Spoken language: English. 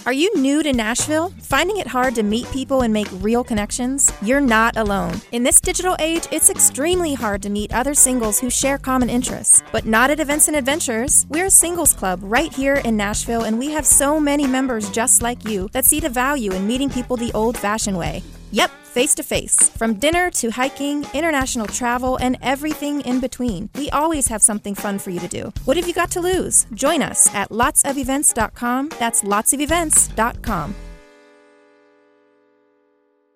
Are you new to Nashville? Finding it hard to meet people and make real connections? You're not alone. In this digital age, it's extremely hard to meet other singles who share common interests. But not at Events and Adventures. We're a singles club right here in Nashville, and we have so many members just like you that see the value in meeting people the old-fashioned way. Yep, face-to-face. From dinner to hiking, international travel, and everything in between. We always have something fun for you to do. What have you got to lose? Join us at lotsofevents.com. That's lotsofevents.com.